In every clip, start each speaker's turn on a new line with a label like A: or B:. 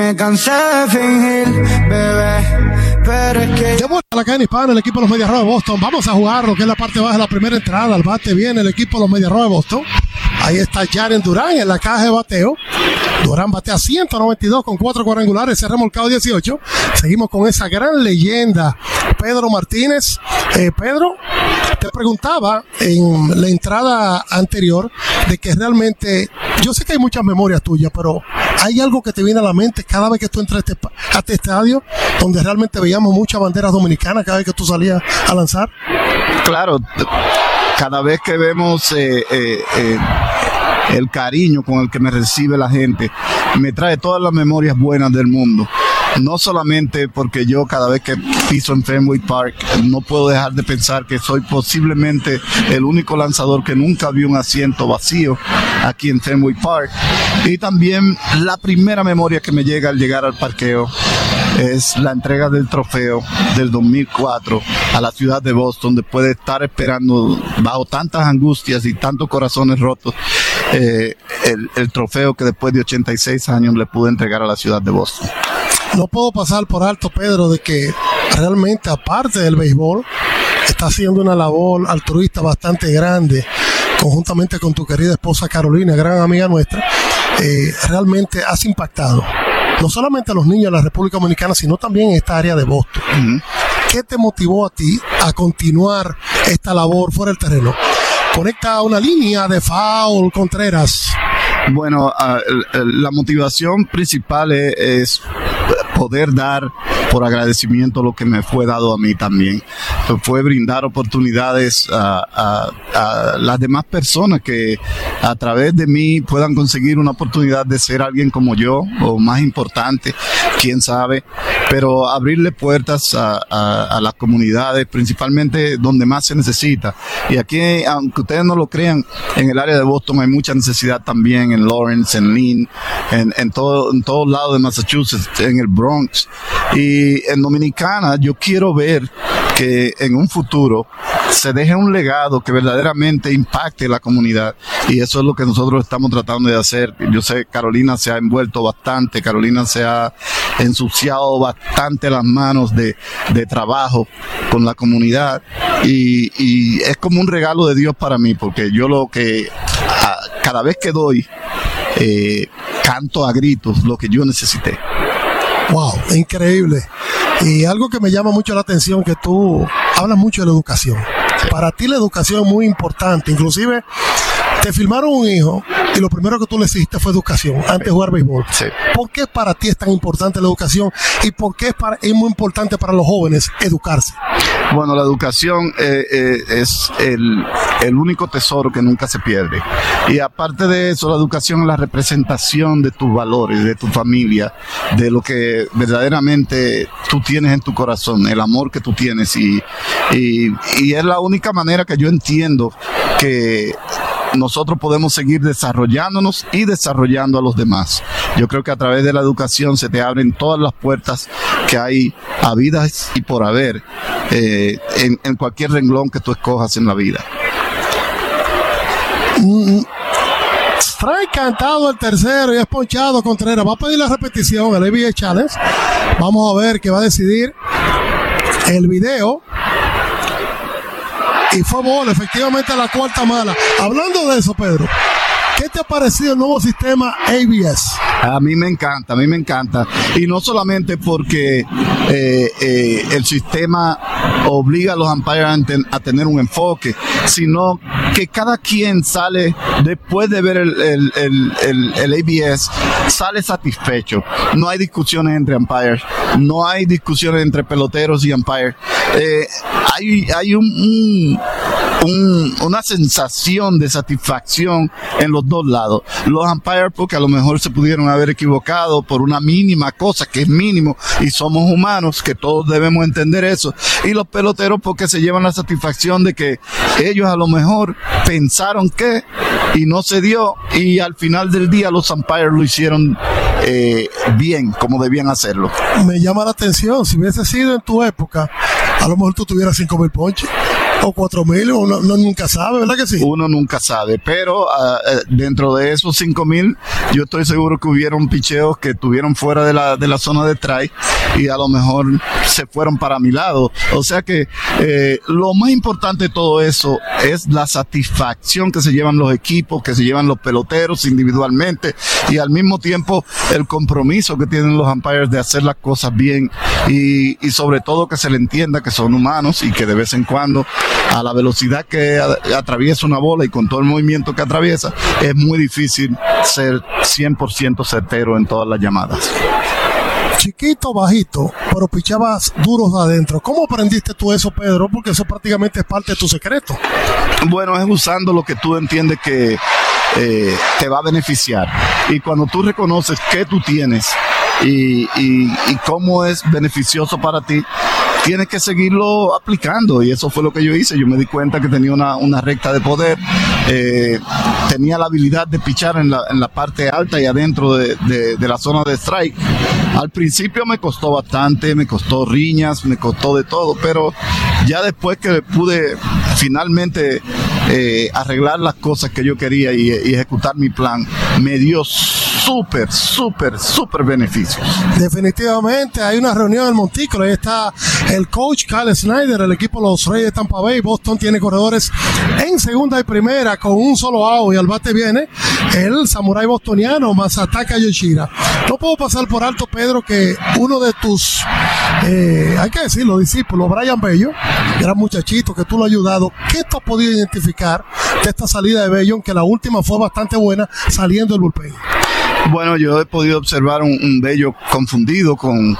A: me cansé de fingir, bebé, pero es que...
B: De vuelta a la cadena hispana, el equipo de los Medias Rojas de Boston. Vamos a jugar lo que es la parte baja de la primera entrada. Al bate viene el equipo de los Medias Rojas de Boston. Ahí está Jaren Durán en la caja de bateo. Durán batea 192 con 4 cuadrangulares, se ha remolcado 18. Seguimos con esa gran leyenda, Pedro Martínez. Pedro, te preguntaba en la entrada anterior de que realmente, yo sé que hay muchas memorias tuyas, pero ¿hay algo que te viene a la mente cada vez que tú entras a este estadio, donde realmente veíamos muchas banderas dominicanas cada vez que tú salías a lanzar?
C: Claro, cada vez que vemos el cariño con el que me recibe la gente, me trae todas las memorias buenas del mundo. No solamente porque yo cada vez que piso en Fenway Park no puedo dejar de pensar que soy posiblemente el único lanzador que nunca vio un asiento vacío aquí en Fenway Park, y también la primera memoria que me llega al llegar al parqueo es la entrega del trofeo del 2004 a la ciudad de Boston, después de estar esperando bajo tantas angustias y tantos corazones rotos el trofeo que después de 86 años le pude entregar a la ciudad de Boston.
B: No puedo pasar por alto, Pedro, de que realmente, aparte del béisbol, está haciendo una labor altruista bastante grande, conjuntamente con tu querida esposa Carolina, gran amiga nuestra. Realmente has impactado no solamente a los niños de la República Dominicana, sino también en esta área de Boston. Uh-huh. ¿Qué te motivó a ti a continuar esta labor fuera del terreno? Conecta una línea de foul, Contreras.
C: Bueno, la motivación principal es poder dar por agradecimiento lo que me fue dado a mí también. Fue brindar oportunidades a las demás personas que a través de mí puedan conseguir una oportunidad de ser alguien como yo, o más importante, quién sabe, pero abrirle puertas a las comunidades, principalmente donde más se necesita. Y aquí, aunque ustedes no lo crean, en el área de Boston hay mucha necesidad también, en Lawrence, en Lynn, en todos lados de Massachusetts, en el Bronx. Y en Dominicana yo quiero ver que en un futuro se deje un legado que verdaderamente impacte la comunidad, y eso es lo que nosotros estamos tratando de hacer. Yo sé, Carolina se ha envuelto bastante, Carolina se ha ensuciado bastante las manos de trabajo con la comunidad, y es como un regalo de Dios para mí, porque yo cada vez que doy, canto a gritos lo que yo necesité.
B: Wow, increíble. Y algo que me llama mucho la atención, que tú hablas mucho de la educación. Sí. Para ti la educación es muy importante. Inclusive te filmaron un hijo y lo primero que tú le hiciste fue educación antes de jugar béisbol. Sí. ¿Por qué para ti es tan importante la educación y por qué es muy importante para los jóvenes educarse?
C: Bueno, la educación es el único tesoro que nunca se pierde. Y aparte de eso, la educación es la representación de tus valores, de tu familia, de lo que verdaderamente tú tienes en tu corazón, el amor que tú tienes. Y es la única manera que yo entiendo que nosotros podemos seguir desarrollándonos y desarrollando a los demás. Yo creo que a través de la educación se te abren todas las puertas que hay habidas y por haber en cualquier renglón que tú escojas en la vida.
B: Strike cantado el tercero y es ponchado Contreras. Va a pedir la repetición el ABA Challenge. Vamos a ver qué va a decidir el video. Y fue bola, efectivamente, la cuarta mala. Hablando de eso, Pedro, ¿qué te ha parecido el nuevo sistema ABS?
C: A mí me encanta. Y no solamente porque el sistema obliga a los umpires a tener un enfoque, sino que cada quien sale, después de ver el ABS, sale satisfecho. No hay discusiones entre umpires, no hay discusiones entre peloteros y umpires. Hay una sensación de satisfacción en los dos lados. Los umpires porque a lo mejor se pudieron haber equivocado por una mínima cosa, que es mínimo, y somos humanos, que todos debemos entender eso. Y los peloteros porque se llevan la satisfacción de que ellos a lo mejor pensaron que y no se dio, y al final del día los umpires lo hicieron bien, como debían hacerlo.
B: Me llama la atención, si hubiese sido en tu época, a lo mejor tú tuvieras 5,000 ponches. o 4,000, uno nunca sabe, ¿verdad que sí?
C: Uno nunca sabe, pero dentro de esos 5,000, yo estoy seguro que hubieron picheos que estuvieron fuera de la zona de strike y a lo mejor se fueron para mi lado. O sea que lo más importante de todo eso es la satisfacción que se llevan los equipos, que se llevan los peloteros individualmente, y al mismo tiempo el compromiso que tienen los umpires de hacer las cosas bien, y sobre todo que se le entienda que son humanos y que de vez en cuando, a la velocidad que atraviesa una bola y con todo el movimiento que atraviesa, es muy difícil ser 100% certero en todas las llamadas.
B: Chiquito, bajito, pero pichabas duros de adentro. ¿Cómo aprendiste tú eso, Pedro? Porque eso prácticamente es parte de tu secreto.
C: Bueno, es usando lo que tú entiendes que te va a beneficiar. Y cuando tú reconoces qué tú tienes y cómo es beneficioso para ti, tienes que seguirlo aplicando, y eso fue lo que yo hice. Yo me di cuenta que tenía una recta de poder, tenía la habilidad de pichar en la parte alta y adentro de la zona de strike. Al principio me costó bastante, me costó riñas, me costó de todo, pero ya después que pude finalmente arreglar las cosas que yo quería y ejecutar mi plan, me dio súper beneficios.
B: Definitivamente hay una reunión en Montículo, ahí está el coach Kyle Snyder, el equipo de los Reyes de Tampa Bay. Boston tiene corredores en segunda y primera con un solo out, y al bate viene el samurái bostoniano Masataka Yoshida. No puedo pasar por alto, Pedro, que uno de tus hay que decirlo, discípulos, Brian Bello, gran muchachito que tú lo has ayudado. ¿Qué tú has podido identificar de esta salida de Bello, aunque la última fue bastante buena saliendo del bullpen?
C: Bueno, yo he podido observar un Bello confundido con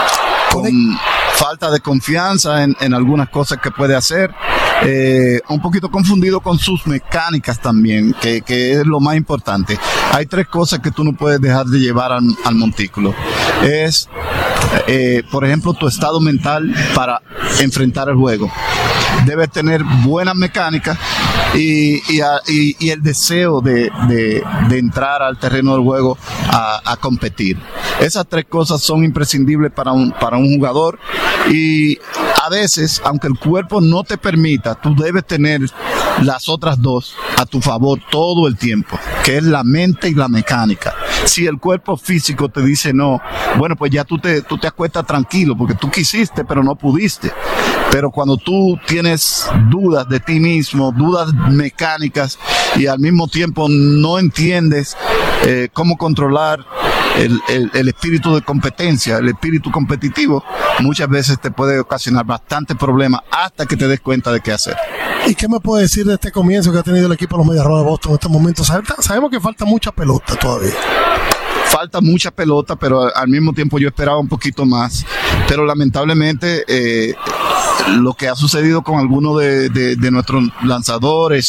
C: falta de confianza en algunas cosas que puede hacer, un poquito confundido con sus mecánicas también, que es lo más importante. Hay 3 cosas que tú no puedes dejar de llevar al montículo. Es, por ejemplo, tu estado mental para enfrentar el juego. Debes tener buenas mecánicas y el deseo de entrar al terreno del juego a competir. Esas 3 cosas son imprescindibles para un jugador, y a veces, aunque el cuerpo no te permita, tú debes tener las otras 2 a tu favor todo el tiempo, que es la mente y la mecánica. Si el cuerpo físico te dice no, bueno, pues ya tú te acuestas tranquilo, porque tú quisiste pero no pudiste. Pero cuando tú tienes dudas de ti mismo, dudas mecánicas, y al mismo tiempo no entiendes cómo controlar el espíritu de competencia, el espíritu competitivo, muchas veces te puede ocasionar bastante problemas hasta que te des cuenta de qué hacer.
B: ¿Y qué me puede decir de este comienzo que ha tenido el equipo de los Medias Rojas de Boston en este momento? Sabemos que falta mucha pelota todavía.
C: Falta mucha pelota, pero al mismo tiempo yo esperaba un poquito más. Pero lamentablemente lo que ha sucedido con algunos de nuestros lanzadores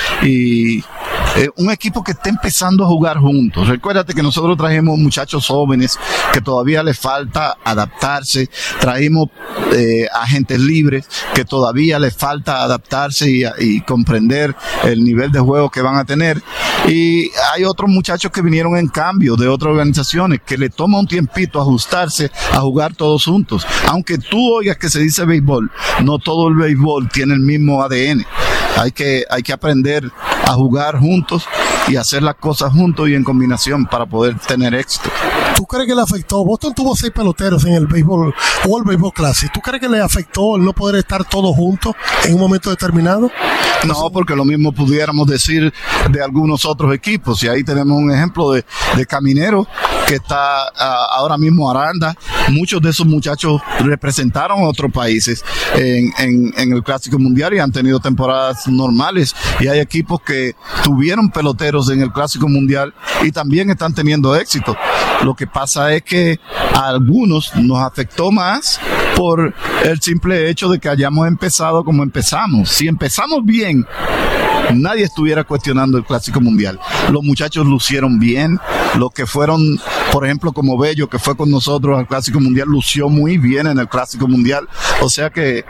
C: y un equipo que está empezando a jugar juntos. Recuérdate que nosotros trajimos muchachos jóvenes que todavía les falta adaptarse, trajimos agentes libres que todavía les falta adaptarse y comprender el nivel de juego que van a tener, y hay otros muchachos que vinieron en cambio de otras organizaciones que le toma un tiempito ajustarse a jugar todos juntos. Aunque tú oigas que se dice béisbol, no todo el béisbol tiene el mismo ADN. Hay que aprender a jugar juntos y hacer las cosas juntos y en combinación para poder tener éxito.
B: ¿Tú crees que le afectó? Boston tuvo 6 peloteros en el béisbol, World Baseball Classic. ¿Tú crees que le afectó el no poder estar todos juntos en un momento determinado?
C: No, porque lo mismo pudiéramos decir de algunos otros equipos, y ahí tenemos un ejemplo de Caminero, que está ahora mismo Aranda. Muchos de esos muchachos representaron a otros países en el Clásico Mundial y han tenido temporadas normales, y hay equipos que tuvieron peloteros en el Clásico Mundial y también están teniendo éxito. Lo que pasa es que a algunos nos afectó más por el simple hecho de que hayamos empezado como empezamos. Si empezamos bien, nadie estuviera cuestionando el Clásico Mundial. Los muchachos lucieron bien. Los que fueron, por ejemplo, como Bello, que fue con nosotros al Clásico Mundial, lució muy bien en el Clásico Mundial. O sea que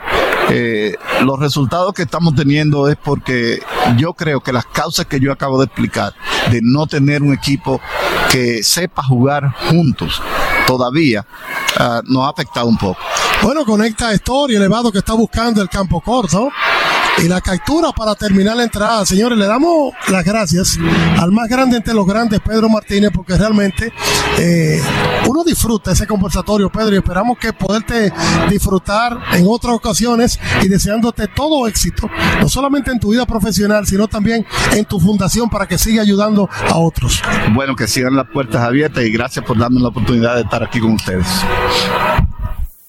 C: los resultados que estamos teniendo es porque yo creo que las causas que yo acabo de explicar, de no tener un equipo que sepa jugar juntos todavía, nos ha afectado un poco.
B: Bueno, conecta a Story, elevado, que está buscando el campo corto. y la captura para terminar la entrada. Señores, le damos las gracias al más grande entre los grandes, Pedro Martínez, porque realmente uno disfruta ese conversatorio, Pedro, y esperamos que poderte disfrutar en otras ocasiones y deseándote todo éxito, no solamente en tu vida profesional, sino también en tu fundación para que siga ayudando a otros.
C: Bueno, que sigan las puertas abiertas y gracias por darme la oportunidad de estar aquí con ustedes.